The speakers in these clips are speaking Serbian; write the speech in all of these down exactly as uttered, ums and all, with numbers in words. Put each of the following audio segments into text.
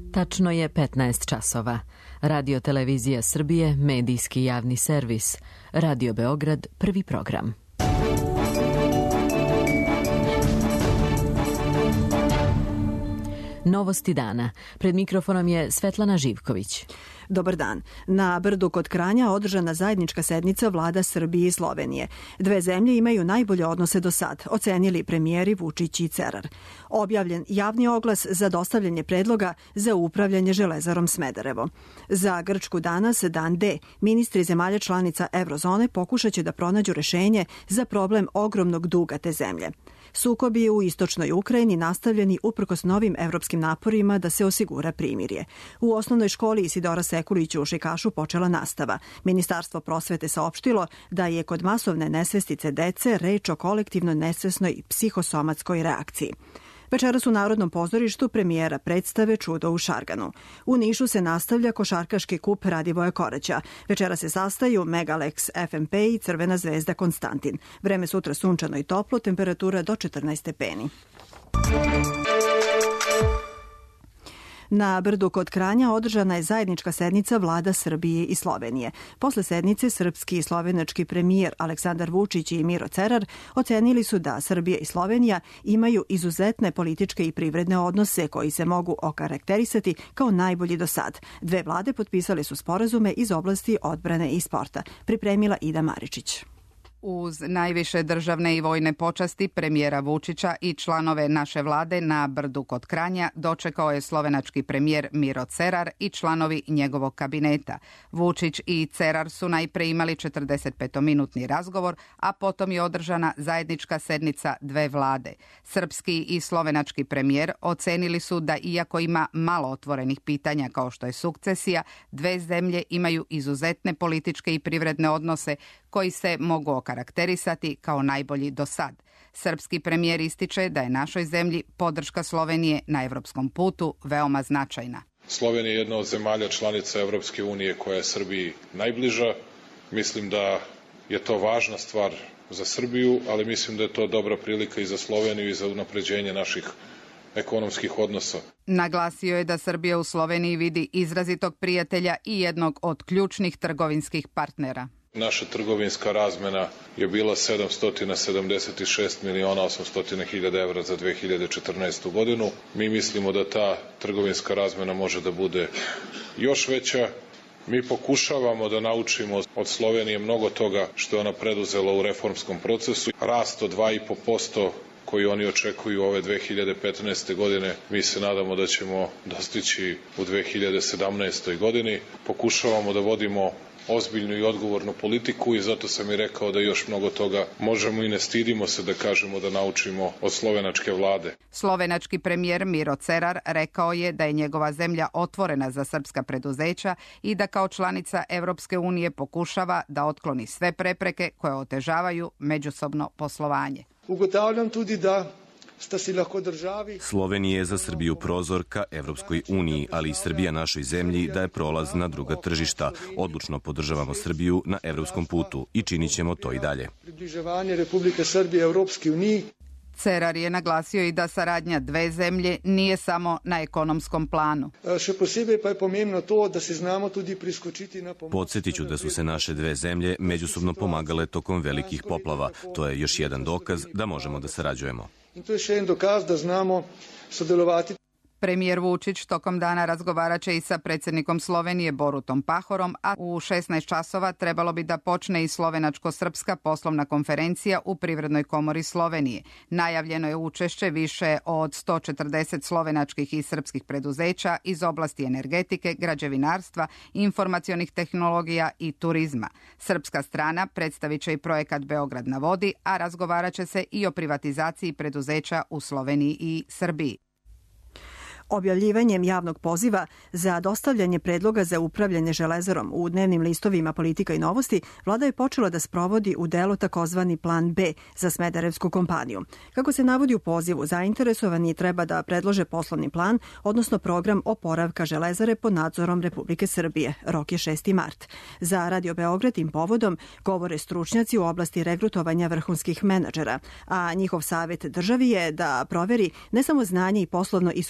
Tačno je petnaest časova. Radio Televizija Srbije, medijski javni servis. Radio Beograd, prvi program. Novosti dana. Pred mikrofonom je Svetlana Živković. Dobar dan. Na Brdu kod Kranja održana zajednička sednica vlada Srbije i Slovenije. Dve zemlje imaju najbolje odnose do sad, ocenili premijeri Vučić i Cerar. Objavljen javni oglas za dostavljanje predloga za upravljanje železarom Smederevo. Za Grčku danas, dan D, ministri zemalja članica Eurozone pokušaće da pronađu rešenje za problem ogromnog duga te zemlje. Sukobi u istočnoj Ukrajini nastavljeni uprkos novim evropskim naporima da se osigura primirje. U osnovnoj školi Isidora Sekulića u Šikašu počela nastava. Ministarstvo prosvete saopštilo da je kod masovne nesvestice dece reč o kolektivno nesvesnoj psihosomatskoj reakciji. Večeras u Narodnom pozorištu premijera predstave Čudo u Šarganu. U Nišu se nastavlja košarkaški kup Radivoja Koraća. Večeras se sastaju Megalex F M P i Crvena zvezda Konstantin. Vreme sutra sunčano i toplo, temperatura do četrnaest stepeni. Na Brdu kod Kranja održana je zajednička sednica vlada Srbije i Slovenije. Posle sednice srpski i slovenački premijer Aleksandar Vučić i Miro Cerar ocenili su da Srbija i Slovenija imaju izuzetne političke i privredne odnose koji se mogu okarakterisati kao najbolji do sad. Dve vlade potpisale su sporazume iz oblasti odbrane i sporta. Pripremila Ida Maričić. Uz najviše državne i vojne počasti premijera Vučića i članove naše vlade na Brdu kod Kranja dočekao je slovenački premijer Miro Cerar i članovi njegovog kabineta. Vučić i Cerar su najpre imali četrdesetpetominutni razgovor, a potom je održana zajednička sednica dve vlade. Srpski i slovenački premijer ocenili su da iako ima malo otvorenih pitanja kao što je sukcesija, dve zemlje imaju izuzetne političke i privredne odnose koji se mogu okarakterisati kao najbolji do sad. Srpski premijer ističe da je našoj zemlji podrška Slovenije na evropskom putu veoma značajna. Slovenija je jedna od zemalja članica Evropske unije koja je Srbiji najbliža. Mislim da je to važna stvar za Srbiju, ali mislim da je to dobra prilika i za Sloveniju i za unapređenje naših ekonomskih odnosa. Naglasio je da Srbija u Sloveniji vidi izrazitog prijatelja i jednog od ključnih trgovinskih partnera. Naša trgovinska razmena je bila sedamsto sedamdeset šest miliona osamsto hiljada evra za dve hiljade četrnaestu godinu. Mi mislimo da ta trgovinska razmena može da bude još veća. Mi pokušavamo da naučimo od Slovenije mnogo toga što je ona preduzela u reformskom procesu. Rast od dva i po posto koji oni očekuju ove dve hiljade petnaeste. godine, mi se nadamo da ćemo dostići u dve hiljade sedamnaestoj. godini. Pokušavamo da vodimo ozbiljnu i odgovornu politiku i zato sam i rekao da još mnogo toga možemo i ne stidimo se da kažemo da naučimo od slovenačke vlade. Slovenački premijer Miro Cerar rekao je da je njegova zemlja otvorena za srpska preduzeća i da kao članica Evropske unije pokušava da otkloni sve prepreke koje otežavaju međusobno poslovanje. Ugotavljam tudi da si lahko državi... Slovenija je za Srbiju prozor ka Evropskoj uniji, ali i Srbija našoj zemlji daje prolaz na druga tržišta. Odlučno podržavamo Srbiju na evropskom putu i činit ćemo to i dalje. Približavanje Republike Srbije Evropskoj uniji. Cerar je naglasio i da saradnja dve zemlje nije samo na ekonomskom planu. Še posebej pa je pomembno to, da se znamo tudi priskočiti na pomoć. Podsjetiću da su se naše dve zemlje međusobno pomagale tokom velikih poplava. To je još jedan dokaz da možemo da sarađujemo. In to je še en dokaz, da znamo sodelovati. Premijer Vučić tokom dana razgovarat će i sa predsjednikom Slovenije Borutom Pahorom, a u šesnaest časova trebalo bi da počne i slovenačko-srpska poslovna konferencija u Privrednoj komori Slovenije. Najavljeno je učešće više od sto četrdeset slovenačkih i srpskih preduzeća iz oblasti energetike, građevinarstva, informacionih tehnologija i turizma. Srpska strana predstavit će i projekat Beograd na vodi, a razgovarat će se i o privatizaciji preduzeća u Sloveniji i Srbiji. Objavljivanjem javnog poziva za dostavljanje predloga za upravljanje železarom u dnevnim listovima Politika i novosti, vlada je počela da sprovodi u delo takozvani plan B za smederevsku kompaniju. Kako se navodi u pozivu, zainteresovani treba da predlože poslovni plan, odnosno program oporavka železare pod nadzorom Republike Srbije. Rok je šesti mart. Za Radio Beograd tim povodom govore stručnjaci u oblasti regrutovanja vrhunskih menadžera, a njihov savjet državi je da proveri ne samo znanje i poslovno iskustvo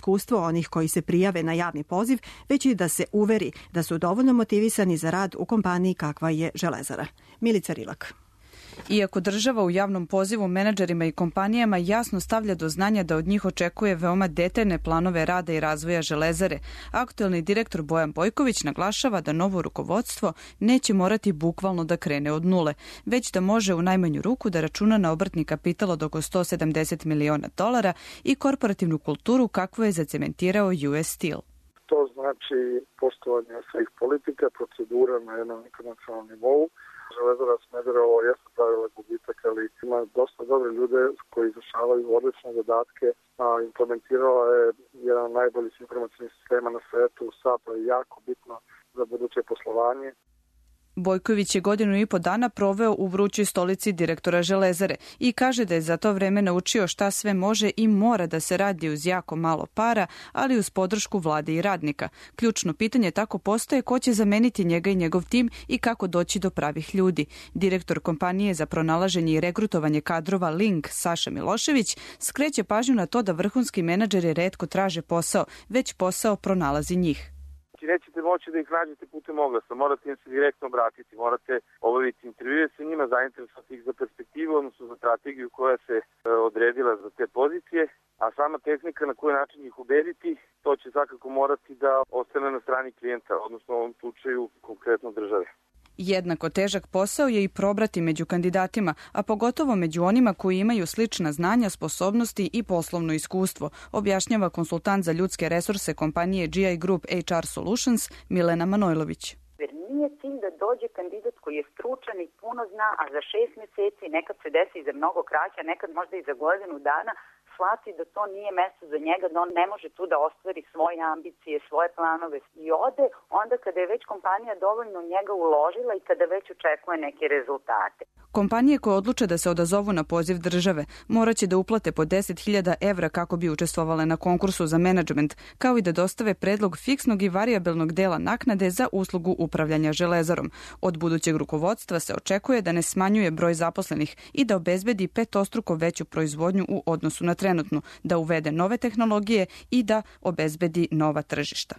onih koji se prijave na javni poziv, već i da se uveri da su dovoljno motivisani za rad u kompaniji kakva je Železara. Milica Rilak. Iako država u javnom pozivu menadžerima i kompanijama jasno stavlja do znanja da od njih očekuje veoma detaljne planove rada i razvoja Železare, aktuelni direktor Bojan Bojković naglašava da novo rukovodstvo neće morati bukvalno da krene od nule, već da može u najmanju ruku da računa na obrtni kapital od oko sto sedamdeset miliona dolara i korporativnu kulturu kakvu je zacementirao U S Steel. To znači poštovanje svih politika, procedura na jednom internacionalnom nivou. Železara Smederevo jeste pravila gubitak, ali ima dosta dobre ljude koji izvršavaju odlične zadatke, a implementirala je jedan od najboljih informacijnih sistema na svetu. S A P je jako bitno za buduće poslovanje. Bojković je godinu i po dana proveo u vrućoj stolici direktora Železare i kaže da je za to vreme naučio šta sve može i mora da se radi uz jako malo para, ali uz podršku vlade i radnika. Ključno pitanje tako postaje ko će zameniti njega i njegov tim i kako doći do pravih ljudi. Direktor kompanije za pronalaženje i regrutovanje kadrova Link, Saša Milošević, skreće pažnju na to da vrhunski menadžeri retko traže posao, već posao pronalazi njih. Nećete moći da ih nađete putem oglasa, morate im se direktno obratiti, morate obaviti intervjue sa njima, zainteresovati ih za perspektivu, odnosno za strategiju koja se e, odredila za te pozicije, a sama tehnika na koji način ih ubediti, to će svakako morati da ostane na strani klijenta, odnosno u ovom slučaju konkretno države. Jednako težak posao je i probrati među kandidatima, a pogotovo među onima koji imaju slična znanja, sposobnosti i poslovno iskustvo, objašnjava konsultant za ljudske resurse kompanije G I Group H R Solutions Milena Manojlović. Jer nije cilj da dođe kandidat koji je stručan i puno zna, a za šest meseci, nekad se desi i za mnogo kraća, nekad možda i za godinu dana, shvati da to nije mesto za njega, da on ne može tu da ostvari svoje ambicije, svoje planove i ode onda kada je već kompanija dovoljno njega uložila i kada već očekuje neke rezultate. Kompanije koje odluče da se odazovu na poziv države moraće da uplate po deset hiljada evra kako bi učestvovale na konkursu za menadžment, kao i da dostave predlog fiksnog i varijabilnog dela naknade za uslugu upravljanja Železarom. Od budućeg rukovodstva se očekuje da ne smanjuje broj zaposlenih i da obezbedi petostruko veću proizvodnju u odnosu na trenutnu, da uvede nove tehnologije i da obezbedi nova tržišta.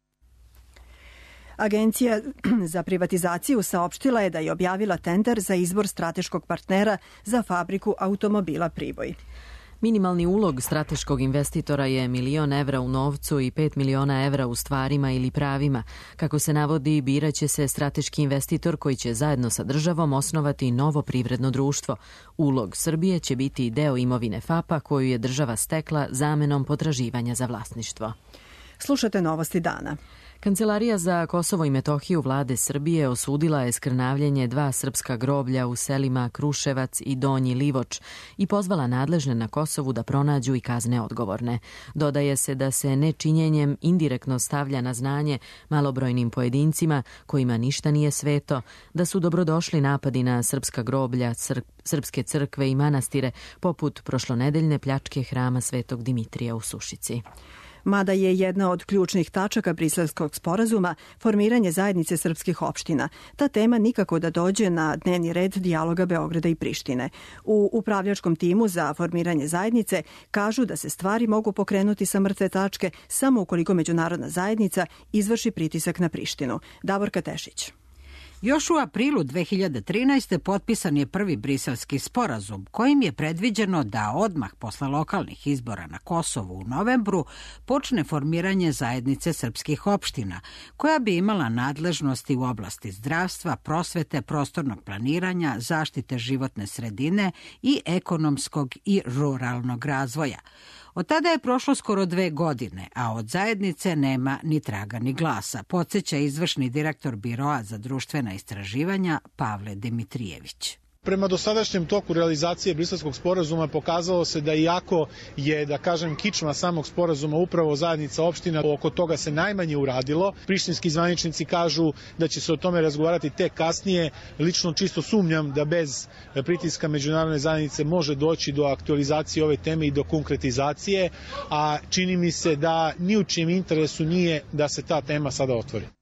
Agencija za privatizaciju saopštila je da je objavila tender za izbor strateškog partnera za fabriku automobila Priboj. Minimalni ulog strateškog investitora je milion evra u novcu i pet miliona evra u stvarima ili pravima. Kako se navodi, biraće se strateški investitor koji će zajedno sa državom osnovati novo privredno društvo. Ulog Srbije će biti deo imovine F A P-a koju je država stekla zamenom potraživanja za vlasništvo. Slušate novosti dana. Kancelarija za Kosovo i Metohiju vlade Srbije osudila je skrnavljenje dva srpska groblja u selima Kruševac i Donji Livoč i pozvala nadležne na Kosovu da pronađu i kazne odgovorne. Dodaje se da se nečinjenjem indirektno stavlja na znanje malobrojnim pojedincima kojima ništa nije sveto, da su dobrodošli napadi na srpska groblja, crk, srpske crkve i manastire, poput prošlonedeljne pljačke hrama Svetog Dimitrija u Sušici. Mada je jedna od ključnih tačaka Briselskog sporazuma formiranje zajednice srpskih opština. Ta tema nikako da dođe na dnevni red dijaloga Beograda i Prištine. U upravljačkom timu za formiranje zajednice kažu da se stvari mogu pokrenuti sa mrtve tačke samo ukoliko međunarodna zajednica izvrši pritisak na Prištinu. Davorka Tešić. Još u aprilu dve hiljade trinaeste. potpisan je prvi briselski sporazum kojim je predviđeno da odmah posle lokalnih izbora na Kosovu u novembru počne formiranje zajednice srpskih opština, koja bi imala nadležnosti u oblasti zdravstva, prosvete, prostornog planiranja, zaštite životne sredine i ekonomskog i ruralnog razvoja. Od tada je prošlo skoro dve godine, a od zajednice nema ni traga ni glasa, podsjeća izvršni direktor Biroa za društvena istraživanja Pavle Dimitrijević. Prema dosadašnjem toku realizacije Briselskog sporazuma pokazalo se da iako je, da kažem, kičma samog sporazuma upravo zajednica opština, oko toga se najmanje uradilo. Prištinski zvaničnici kažu da će se o tome razgovarati tek kasnije. Lično čisto sumnjam da bez pritiska međunarodne zajednice može doći do aktualizacije ove teme i do konkretizacije, a čini mi se da ni u čijem interesu nije da se ta tema sada otvori.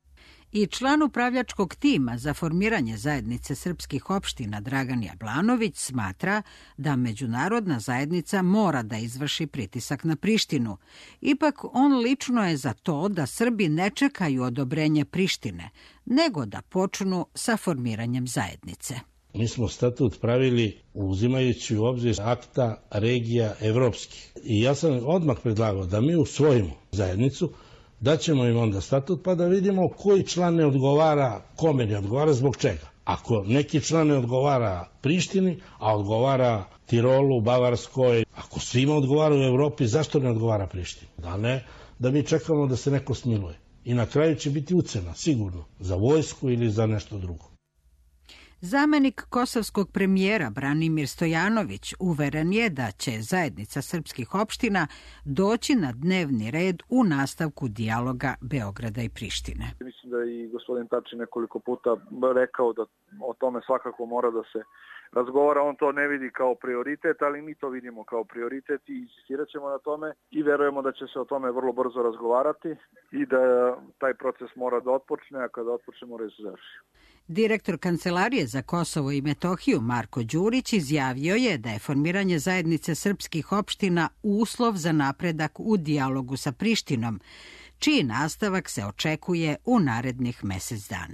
I član upravljačkog tima za formiranje zajednice srpskih opština Dragan Jablanović smatra da međunarodna zajednica mora da izvrši pritisak na Prištinu. Ipak on lično je za to da Srbi ne čekaju odobrenje Prištine, nego da počnu sa formiranjem zajednice. Mi smo statut pravili uzimajući u obzir akta regija evropskih. I ja sam odmah predlagao da mi usvojimo zajednicu, da ćemo im onda statut pa da vidimo koji član ne odgovara, kome ne odgovara, zbog čega. Ako neki član ne odgovara Prištini, a odgovara Tirolu, Bavarskoj, ako svima odgovara u Evropi, zašto ne odgovara Prištini? Da ne, da mi čekamo da se neko smiluje. I na kraju će biti ucena, sigurno, za vojsku ili za nešto drugo. Zamenik kosovskog premijera Branimir Stojanović uveren je da će zajednica srpskih opština doći na dnevni red u nastavku dijaloga Beograda i Prištine. Mislim da je i gospodin Tači nekoliko puta rekao da o tome svakako mora da se razgovara. On to ne vidi kao prioritet, ali mi to vidimo kao prioritet i insistirat ćemo na tome i verujemo da će se o tome vrlo brzo razgovarati i da taj proces mora da otpočne, a kada otpočne mora da se završi. Direktor Kancelarije za Kosovo i Metohiju Marko Đurić izjavio je da je formiranje zajednice srpskih opština uslov za napredak u dijalogu sa Prištinom, čiji nastavak se očekuje u narednih mesec dana.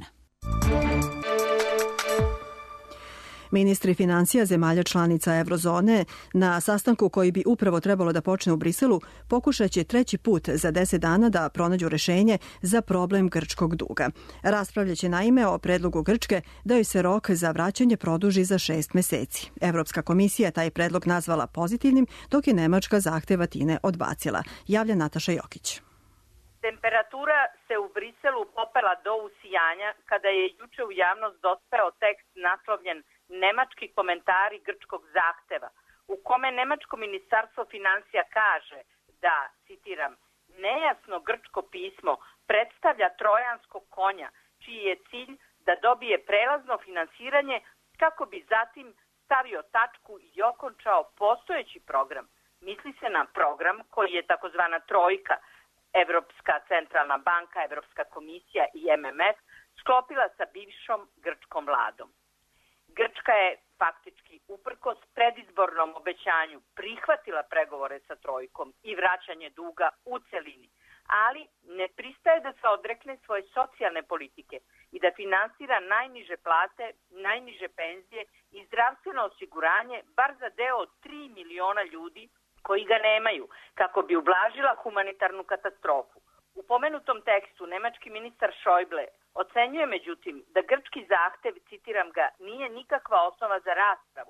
Ministri financija zemalja članica Eurozone na sastanku koji bi upravo trebalo da počne u Briselu pokušat će treći put za deset dana da pronađu rešenje za problem grčkog duga. Raspravljaće naime o predlogu Grčke da joj se rok za vraćanje produži za šest meseci. Evropska komisija taj predlog nazvala pozitivnim, dok je Nemačka zahteva time odbacila. Javlja Nataša Jokić. Temperatura se u Briselu popela do usijanja kada je juče u javnost dospeo tekst naslovljen Nemački komentari grčkog zahteva, u kome nemačko ministarstvo financija kaže da, citiram, nejasno grčko pismo predstavlja trojanskog konja, čiji je cilj da dobije prelazno finansiranje kako bi zatim stavio tačku i okončao postojeći program. Misli se na program koji je takozvana trojka, Evropska centralna banka, Evropska komisija i M M F, sklopila sa bivšom grčkom vladom. Grčka je faktički uprkos predizbornom obećanju prihvatila pregovore sa trojkom i vraćanje duga u celini, ali ne pristaje da se odrekne svoje socijalne politike i da finansira najniže plate, najniže penzije i zdravstveno osiguranje bar za deo od tri miliona ljudi koji ga nemaju, kako bi ublažila humanitarnu katastrofu. U pomenutom tekstu nemački ministar Schäuble ocenjuje međutim da grčki zahtev, citiram ga, nije nikakva osnova za raspravu.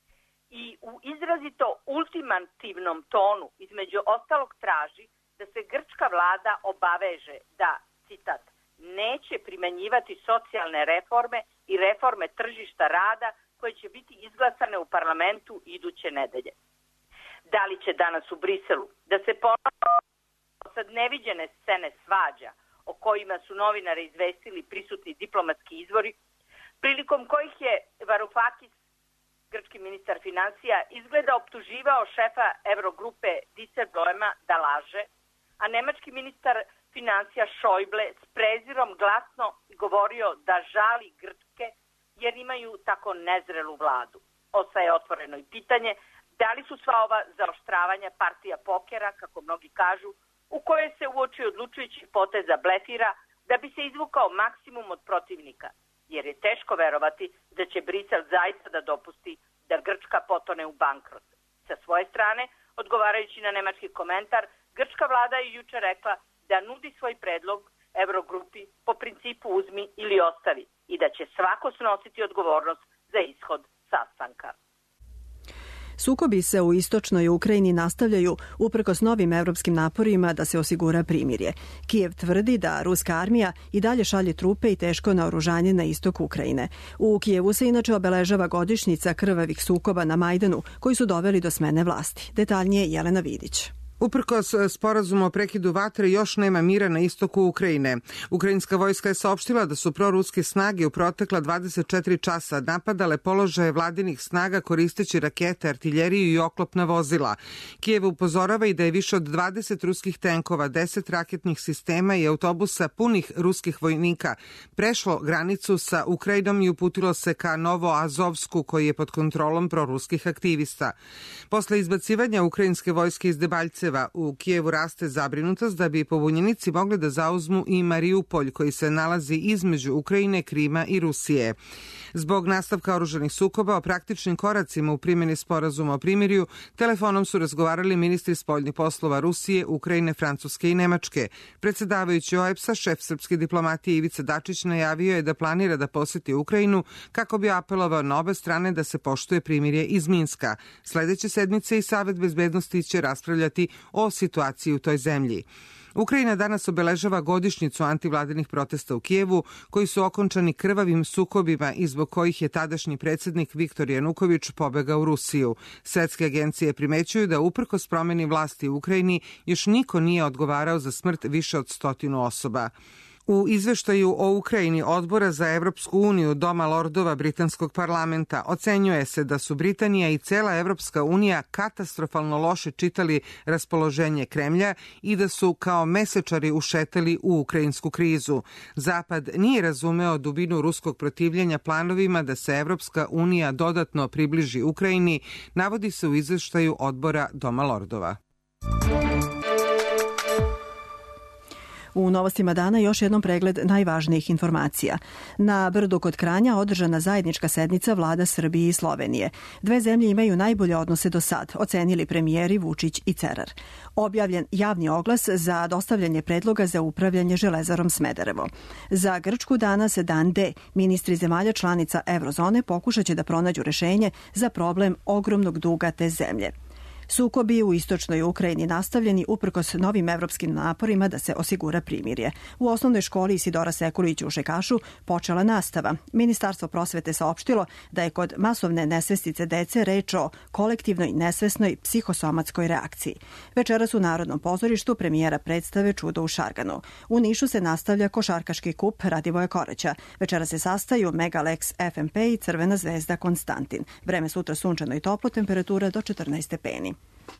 I u izrazito ultimativnom tonu između ostalog traži da se grčka vlada obaveže da, citat, neće primenjivati socijalne reforme i reforme tržišta rada koje će biti izglasane u parlamentu iduće nedelje. Da li će danas u Briselu da se ponovo sad neviđene scene svađa o kojima su novinare izvestili prisutni diplomatski izvori, prilikom kojih je Varoufakis, grčki ministar financija, izgleda optuživao šefa Eurogrupe Dijsselbloema da laže, a nemački ministar financija Schäuble s prezirom glasno govorio da žali Grčke jer imaju tako nezrelu vladu. Ostaje otvoreno i pitanje da li su sva ova zaoštravanja partija pokera, kako mnogi kažu, u kojoj se uoči odlučujućih poteza blefira da bi se izvukao maksimum od protivnika, jer je teško verovati da će Brisel zaista da dopusti da Grčka potone u bankrot. Sa svoje strane, odgovarajući na nemački komentar, grčka vlada je juče rekla da nudi svoj predlog Eurogrupi po principu uzmi ili ostavi i da će svako snositi odgovornost za ishod sastanka. Sukobi se u istočnoj Ukrajini nastavljaju uprkos novim evropskim naporima da se osigura primirje. Kijev tvrdi da ruska armija i dalje šalje trupe i teško naoružanje na istok Ukrajine. U Kijevu se inače obeležava godišnjica krvavih sukoba na Majdanu koji su doveli do smene vlasti. Detaljnije Jelena Vidić. Uprkos sporazumu o prekidu vatre još nema mira na istoku Ukrajine. Ukrajinska vojska je saopštila da su proruske snage u protekla dvadeset četiri časa napadale položaje vladinih snaga koristeći rakete, artiljeriju i oklopna vozila. Kijev upozorava i da je više od dvadeset ruskih tenkova, deset raketnih sistema i autobusa punih ruskih vojnika prešlo granicu sa Ukrajinom i uputilo se ka Novoazovsku, koji je pod kontrolom proruskih aktivista. Posle izbacivanja ukrajinske vojske iz Debaljceva u Kijevu raste zabrinutost da bi pobunjenici mogli da zauzmu i Mariupolj, koji se nalazi između Ukrajine, Krima i Rusije. Zbog nastavka oružanih sukoba o praktičnim koracima u primjeni sporazuma o primirju, telefonom su razgovarali ministri spoljnih poslova Rusije, Ukrajine, Francuske i Nemačke. Predsedavajući O E B S-a, šef srpske diplomatije Ivica Dačić najavio je da planira da poseti Ukrajinu kako bi apelovao na obe strane da se poštuje primirje iz Minska. Sledeće sedmice i Savet bezbednosti će raspravljati o situaciji u toj zemlji. Ukrajina danas obeležava godišnjicu antivladinih protesta u Kijevu, koji su okončani krvavim sukobima i zbog kojih je tadašnji predsjednik Viktor Januković pobegao u Rusiju. Svetske agencije primećuju da uprkos promeni vlasti u Ukrajini još niko nije odgovarao za smrt više od stotinu osoba. U izveštaju o Ukrajini Odbora za Evropsku uniju Doma lordova britanskog parlamenta ocenjuje se da su Britanija i cela Evropska unija katastrofalno loše čitali raspoloženje Kremlja i da su kao mesečari ušetali u ukrajinsku krizu. Zapad nije razumeo dubinu ruskog protivljenja planovima da se Evropska unija dodatno približi Ukrajini, navodi se u izveštaju Odbora Doma lordova. U novostima dana još jednom pregled najvažnijih informacija. Na Brdu kod Kranja održana zajednička sednica vlada Srbije i Slovenije. Dve zemlje imaju najbolje odnose do sad, ocenili premijeri Vučić i Cerar. Objavljen javni oglas za dostavljanje predloga za upravljanje Železarom Smederevo. Za Grčku danas dan D. Ministri zemalja članica Eurozone pokušaće da pronađu rešenje za problem ogromnog duga te zemlje. Sukobi u istočnoj Ukrajini nastavljeni uprkos novim evropskim naporima da se osigura primirje. U osnovnoj školi Isidora Sekulića u Šekašu počela nastava. Ministarstvo prosvete saopštilo da je kod masovne nesvestice dece reč o kolektivnoj nesvesnoj psihosomatskoj reakciji. Večeras u Narodnom pozorištu premijera predstave Čudo u Šarganu. U Nišu se nastavlja košarkaški kup Radivoja Koreća. Večeras se sastaju Megalex F M P i Crvena zvezda Konstantin. Vreme sutra sunčano i toplo, temperatura do četrnaest stepeni.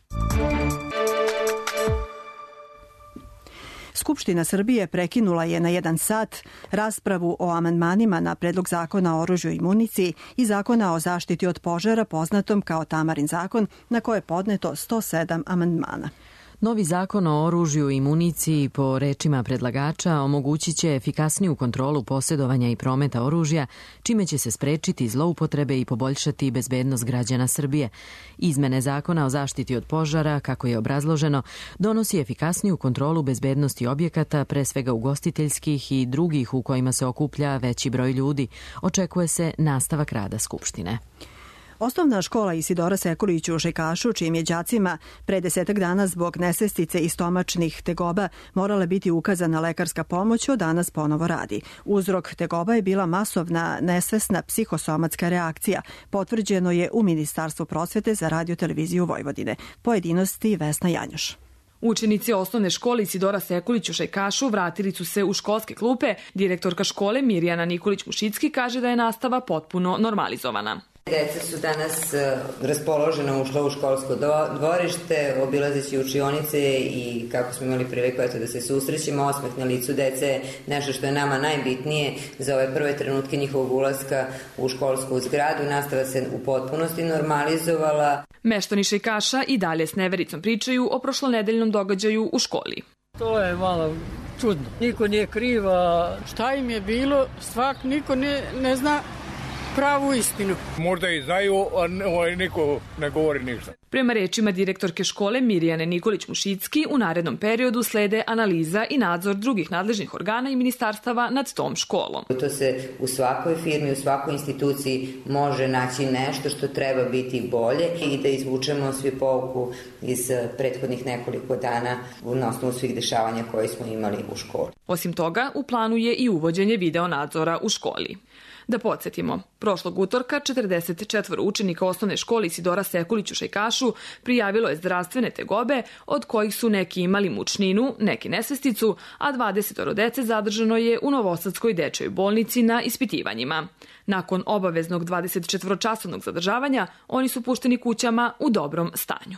Skupština Srbije prekinula je na jedan sat raspravu o amandmanima na predlog zakona o oružju i municiji i zakona o zaštiti od požara, poznatom kao Tamarin zakon, na koje je podneto sto sedam amandmana. Novi zakon o oružju i municiji, po rečima predlagača, omogućit će efikasniju kontrolu posjedovanja i prometa oružja, čime će se sprečiti zloupotrebe i poboljšati bezbednost građana Srbije. Izmene zakona o zaštiti od požara, kako je obrazloženo, donosi efikasniju kontrolu bezbednosti objekata, pre svega ugostiteljskih i drugih u kojima se okuplja veći broj ljudi. Očekuje se nastavak rada Skupštine. Osnovna škola Isidora Sekulić u Šekašu, čijim je đacima pre desetak dana zbog nesvestice i stomačnih tegoba morala biti ukazana lekarska pomoć, od danas ponovo radi. Uzrok tegoba je bila masovna nesvesna psihosomatska reakcija. Potvrđeno je u Ministarstvu prosvete za radio televiziju Vojvodine. Pojedinosti Vesna Janjuš. Učenici osnovne škole Isidora Sekulić u Šekašu vratili su se u školske klupe. Direktorka škole Mirjana Nikolić-Mušicki kaže da je nastava potpuno normalizovana. Deca su danas raspoložena ušla u školsko dvorište, obilazeći učionice i kako smo imali priliku eto, da se susrećemo, osmeh na licu dece, nešto što je nama najbitnije za ove prve trenutke njihovog ulaska u školsku zgradu. Nastava se u potpunosti normalizovala. Meštani Šekaša i dalje s nevericom pričaju o prošlonedeljnom događaju u školi. To je malo čudno. Niko nije kriv, a šta im je bilo, svak niko ne, ne zna pravu istinu. Možda i znaju, a niko ne govori ništa. Prema rečima direktorke škole Mirjane Nikolić-Mušicki, u narednom periodu slede analiza i nadzor drugih nadležnih organa i ministarstava nad tom školom. To se u svakoj firmi, u svakoj instituciji može naći nešto što treba biti bolje i da izvučemo svi pouku iz prethodnih nekoliko dana na osnovu svih dešavanja koje smo imali u školi. Osim toga, u planu je i uvođenje video nadzora u školi. Da podsjetimo, prošlog utorka četrdeset četiri učenika osnovne škole Isidora Sekulić u Šajkašu prijavilo je zdravstvene tegobe, od kojih su neki imali mučninu, neki nesvesticu, a dvadeset dece zadržano je u Novosadskoj dečjoj bolnici na ispitivanjima. Nakon obaveznog dvadesetčetvoročasovnog zadržavanja, oni su pušteni kućama u dobrom stanju.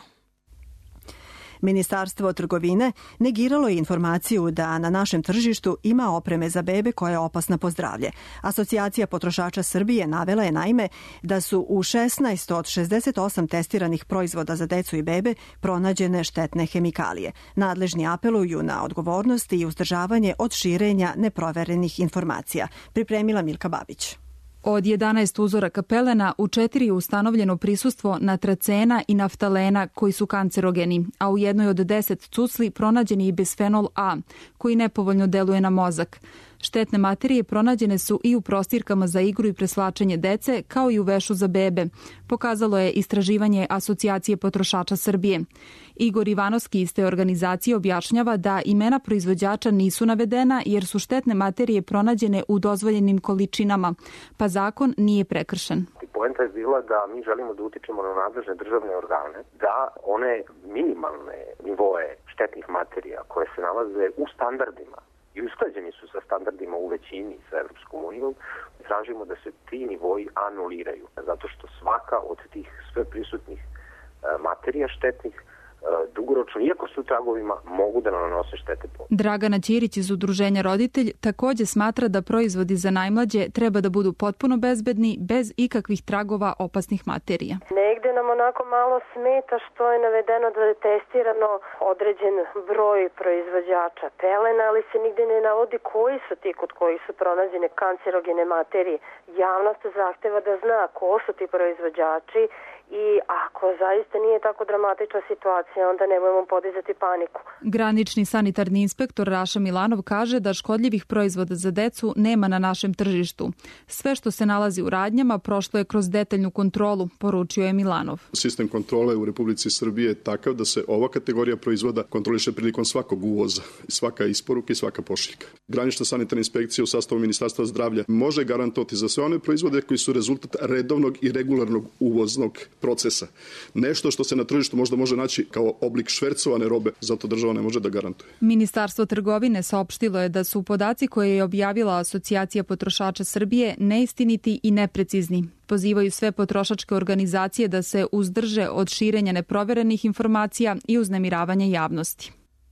Ministarstvo trgovine negiralo je informaciju da na našem tržištu ima opreme za bebe koja je opasna po zdravlje. Asocijacija potrošača Srbije navela je naime da su u šesnaest od šezdeset osam testiranih proizvoda za decu i bebe pronađene štetne hemikalije. Nadležni apeluju na odgovornost i uzdržavanje od širenja neproverenih informacija. Pripremila Milka Babić. Od jedanaest uzoraka pelena u četiri je ustanovljeno prisustvo natracena i naftalena koji su kancerogeni, a u jednoj od deset cucli pronađen je i bisfenol A, koji nepovoljno deluje na mozak. Štetne materije pronađene su i u prostirkama za igru i preslačenje dece, kao i u vešu za bebe, pokazalo je istraživanje Asocijacije potrošača Srbije. Igor Ivanovski iz te organizacije objašnjava da imena proizvođača nisu navedena jer su štetne materije pronađene u dozvoljenim količinama, pa zakon nije prekršen. Poenta je bila da mi želimo da utičemo na nadležne državne organe, da one minimalne nivoe štetnih materija koje se nalaze u standardima i usklađeni su sa standardima u većini sa Evropskom unijom, tražimo da se ti nivoji anuliraju, zato što svaka od tih sve prisutnih materija štetnih dugoročno, iako su u tragovima, mogu da nanose štete po. Dragana Ćirić iz Udruženja Roditelj takođe smatra da proizvodi za najmlađe treba da budu potpuno bezbedni, bez ikakvih tragova opasnih materija. Negde nam onako malo smeta što je navedeno da je testirano određen broj proizvođača pelena, ali se nigde ne navodi koji su ti kod koji su pronađene kancerogene materije. Javnost zahteva da zna ko su ti proizvođači i ako zaista nije tako dramatična situacija, onda nemojmo podizati paniku. Granični sanitarni inspektor Raša Milanov kaže da škodljivih proizvoda za decu nema na našem tržištu. Sve što se nalazi u radnjama prošlo je kroz detaljnu kontrolu, poručio je Milanov. Sistem kontrole u Republici Srbije je takav da se ova kategorija proizvoda kontroliše prilikom svakog uvoza, svaka isporuka i svaka pošiljka. Granična sanitarna inspekcija u sastavu Ministarstva zdravlja može garantovati za sve one proizvode koji su rezultat redovnog i regularnog uvoznog procesa. Nešto što se na tržištu možda može naći kao oblik švercovane robe, zato država ne može da garantuje. Ministarstvo trgovine saopštilo je da su podaci koje je objavila Asocijacija potrošača Srbije neistiniti i neprecizni. Pozivaju sve potrošačke organizacije da se uzdrže od širenja neproverenih informacija i uznemiravanja javnosti.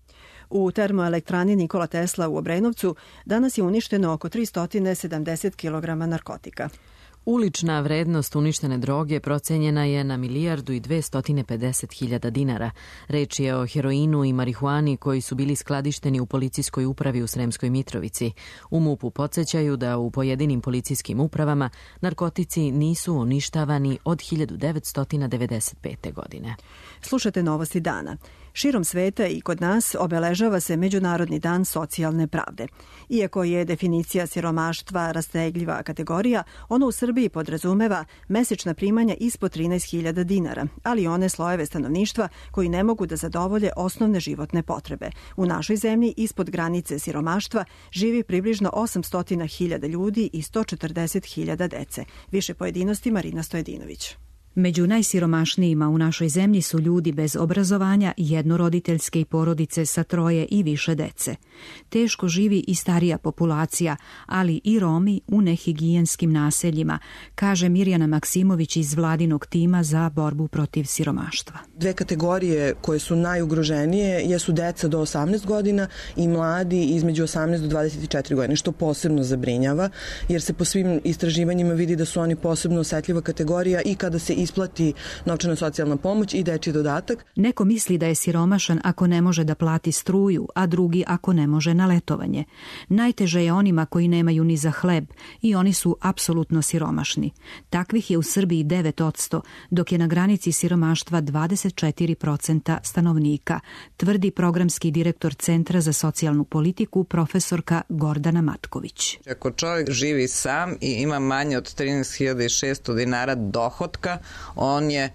U termoelektrani Nikola Tesla u Obrenovcu danas je uništeno oko tristo sedamdeset kilograma narkotika. Ulična vrednost uništene droge procenjena je na milijardu i dvesta pedeset hiljada dinara. Reč je o heroinu i marihuani koji su bili skladišteni u policijskoj upravi u Sremskoj Mitrovici. U MUP-u podsjećaju da u pojedinim policijskim upravama narkotici nisu uništavani od hiljadu devetsto devedeset pete. godine. Slušate Novosti dana. Širom sveta i kod nas obeležava se Međunarodni dan socijalne pravde. Iako je definicija siromaštva rastegljiva kategorija, ono u Srbiji podrazumeva mesečna primanja ispod trinaest hiljada dinara, ali one slojeve stanovništva koji ne mogu da zadovolje osnovne životne potrebe. U našoj zemlji ispod granice siromaštva živi približno osamsto hiljada ljudi i sto četrdeset hiljada dece. Više pojedinosti Marina Stojedinović. Među najsiromašnijima u našoj zemlji su ljudi bez obrazovanja, jednoroditeljske i porodice sa troje i više dece. Teško živi i starija populacija, ali i Romi u nehigijenskim naseljima, kaže Mirjana Maksimović iz vladinog tima za borbu protiv siromaštva. Dve kategorije koje su najugroženije jesu deca do osamnaest godina i mladi između osamnaest do dvadeset četiri godine, što posebno zabrinjava, jer se po svim istraživanjima vidi da su oni posebno osetljiva kategorija i kada se isplati novčana socijalna pomoć i dečji dodatak. Neko misli da je siromašan ako ne može da plati struju, a drugi ako ne može na letovanje. Najteže je onima koji nemaju ni za hleb i oni su apsolutno siromašni. Takvih je u Srbiji devet posto, dok je na granici siromaštva dvadeset četiri posto stanovnika, tvrdi programski direktor Centra za socijalnu politiku profesorka Gordana Matković. Ako čovjek živi sam i ima manje od trinaest hiljada šesto dinara dohotka, on je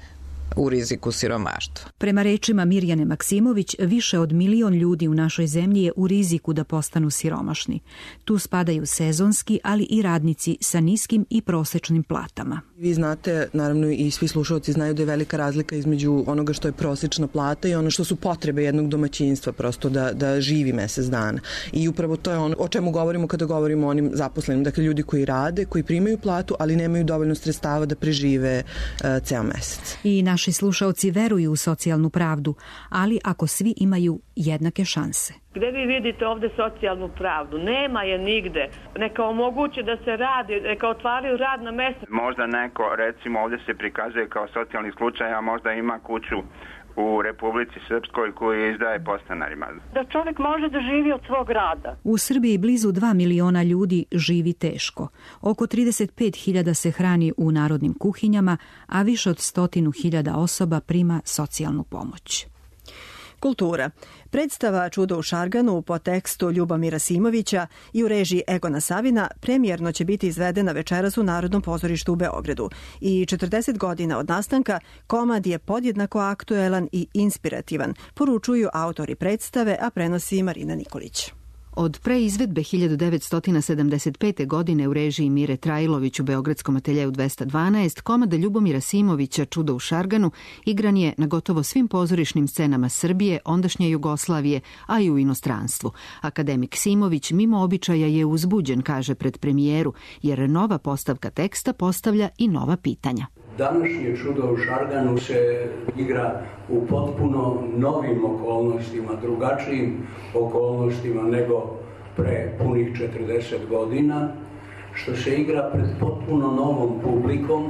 u riziku siromaštva. Prema rečima Mirjane Maksimović, više od milion ljudi u našoj zemlji je u riziku da postanu siromašni. Tu spadaju sezonski, ali i radnici sa niskim i prosečnim platama. Vi znate, naravno i svi slušalci znaju da je velika razlika između onoga što je prosečna plata i ono što su potrebe jednog domaćinstva, prosto da, da živi mesec dana. I upravo to je ono o čemu govorimo kada govorimo o onim zaposlenim, dakle ljudi koji rade, koji primaju platu, ali nemaju dovoljno sredstava da prežive uh, ceo mesec. I naši slušaoci veruju u socijalnu pravdu, ali ako svi imaju jednake šanse. Gde vi vidite ovde socijalnu pravdu? Nema je nigde. Neka omoguće da se radi, neka otvaraju radna mesta. Možda neko, recimo, ovde se prikazuje kao socijalni slučaj, a možda ima kuću u Republici Srpskoj koji izdaje podstanarima. Da čovjek može da živi od svog rada. U Srbiji blizu dva miliona ljudi živi teško. Oko trideset pet hiljada se hrani u narodnim kuhinjama, a više od stotinu hiljada osoba prima socijalnu pomoć. Kultura. Predstava Čudo u Šarganu po tekstu Ljubomira Simovića i u režiji Egona Savina premijerno će biti izvedena večeras u Narodnom pozorištu u Beogradu. I četrdeset godina od nastanka komad je podjednako aktuelan i inspirativan, poručuju autori predstave, a prenosi Marina Nikolić. Od preizvedbe hiljadu devetsto sedamdeset pete. godine u režiji Mire Trajlović u Beogradskom ateljeju dvesta dvanaest, komad Ljubomira Simovića Čudo u Šarganu igran je na gotovo svim pozorišnim scenama Srbije, ondašnje Jugoslavije, a i u inostranstvu. Akademik Simović mimo običaja je uzbuđen, kaže pred premijeru, jer nova postavka teksta postavlja i nova pitanja. Današnje Čudo u Šarganu se igra u potpuno novim okolnostima, drugačijim okolnostima nego pre punih četrdeset godina, što se igra pred potpuno novom publikom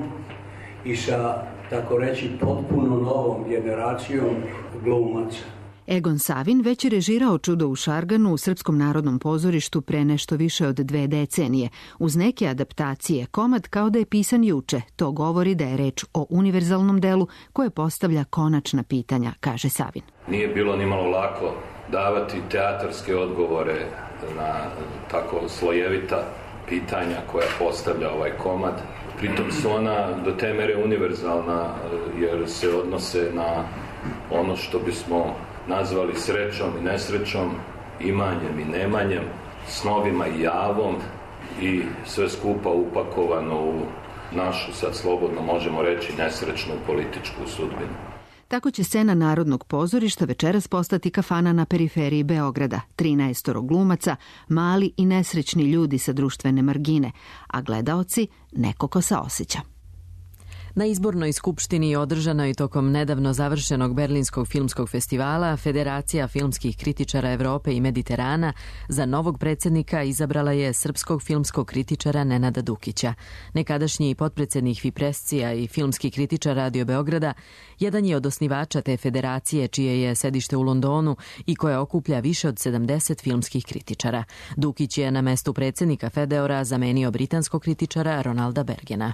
i sa, tako reći, potpuno novom generacijom glumaca. Egon Savin već je režirao Čudo u Šarganu u Srpskom narodnom pozorištu pre nešto više od dve decenije. Uz neke adaptacije, komad kao da je pisan juče. To govori da je reč o univerzalnom delu koje postavlja konačna pitanja, kaže Savin. Nije bilo ni malo lako davati teatarske odgovore na tako slojevita pitanja koja postavlja ovaj komad. Pritom su ona do te mere univerzalna jer se odnose na ono što bismo nazvali srećom i nesrećom, imanjem i nemanjem, snovima i javom i sve skupa upakovano u našu, sad slobodno možemo reći, nesrećnu političku sudbinu. Tako će scena Narodnog pozorišta večeras postati kafana na periferiji Beograda. Trinaestoro glumaca, mali i nesrećni ljudi sa društvene margine, a gledaoci neko ko saoseća. Na izbornoj skupštini održanoj tokom nedavno završenog Berlinskog filmskog festivala, Federacija filmskih kritičara Evrope i Mediterana za novog predsjednika izabrala je srpskog filmskog kritičara Nenada Dukića. Nekadašnji potpredsjednik Fiprescija i filmski kritičar Radio Beograda jedan je od osnivača te federacije čije je sedište u Londonu i koja okuplja više od sedamdeset filmskih kritičara. Dukić je na mestu predsjednika Fedeora zamenio britanskog kritičara Ronalda Bergena.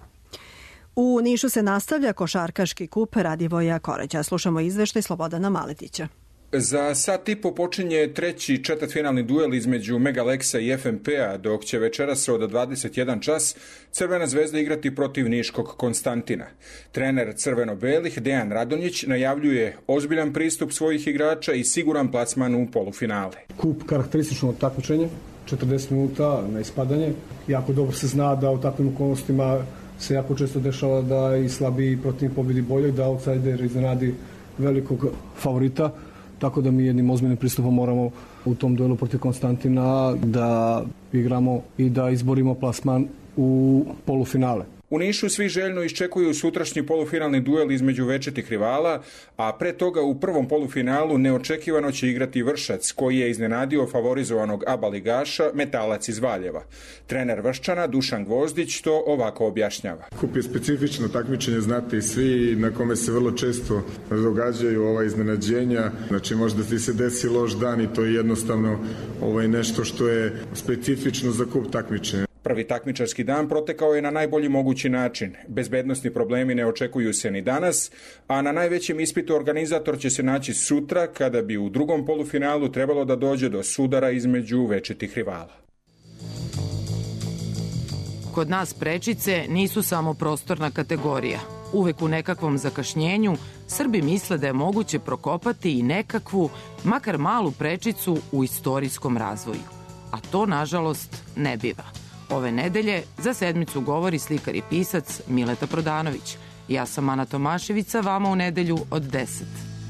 U Nišu se nastavlja košarkaški kup Radivoja Koreća. Slušamo izveštaj Slobodana Maletića. Za sat i po počinje treći četvrtfinalni duel između Megaleksa i F M P-a, dok će večeras od dvadeset jedan čas Crvena zvezda igrati protiv niškog Konstantina. Trener crveno-belih Dejan Radonjić najavljuje ozbiljan pristup svojih igrača i siguran plasman u polufinale. Kup karakteristično takmičenje, četrdeset minuta na ispadanje. Jako dobro se zna da u takvim okolnostima se jako često dešava da i slabiji protivnik pobedi boljeg, da outsider iznenadi velikog favorita, tako da mi jednim ozbiljnim pristupom moramo u tom duelu protiv Konstantina da igramo i da izborimo plasman u polufinale. U Nišu svi željno iščekuju sutrašnji polufinalni duel između večitih rivala, a pre toga u prvom polufinalu neočekivano će igrati Vršac, koji je iznenadio favorizovanog A B A ligaša Metalac iz Valjeva. Trener Vrščana Dušan Gvozdić to ovako objašnjava. Kup je specifično takmičenje, znate i svi, na kome se vrlo često događaju ova iznenađenja. Znači možda ti se desi loš dan i to je jednostavno ovaj nešto što je specifično za kup takmičenja. Prvi takmičarski dan protekao je na najbolji mogući način. Bezbednosni problemi ne očekuju se ni danas, a na najvećem ispitu organizator će se naći sutra kada bi u drugom polufinalu trebalo da dođe do sudara između večitih rivala. Kod nas prečice nisu samo prostorna kategorija. Uvek u nekakvom zakašnjenju Srbi misle da je moguće prokopati i nekakvu, makar malu prečicu u istorijskom razvoju. A to, nažalost, ne biva. Ove nedelje za sedmicu govori slikar i pisac Mileta Prodanović. Ja sam Ana Tomaševica, vama u nedelju od deset.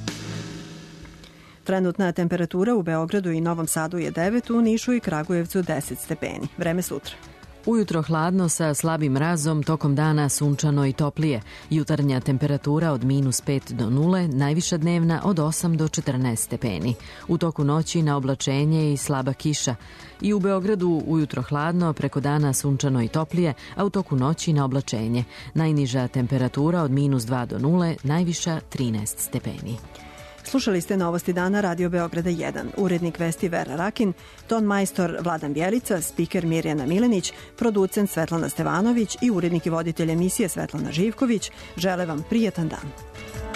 Trenutna temperatura u Beogradu i Novom Sadu je devet, u Nišu i Kragujevcu deset stepeni. Vreme sutra. Ujutro hladno sa slabim mrazom, tokom dana sunčano i toplije. Jutarnja temperatura od minus pet do nule, najviša dnevna od osam do četrnaest stepeni. U toku noći na oblačenje i slaba kiša. I u Beogradu ujutro hladno, preko dana sunčano i toplije, a u toku noći na oblačenje. Najniža temperatura od minus dva do nule, najviša trinaest stepeni. Slušali ste Novosti dana Radio Beograda jedan. Urednik vesti Vera Rakin, ton majstor Vladan Bjelica, spiker Mirjana Milenić, producent Svetlana Stevanović i urednik i voditelj emisije Svetlana Živković. Žele vam prijatan dan.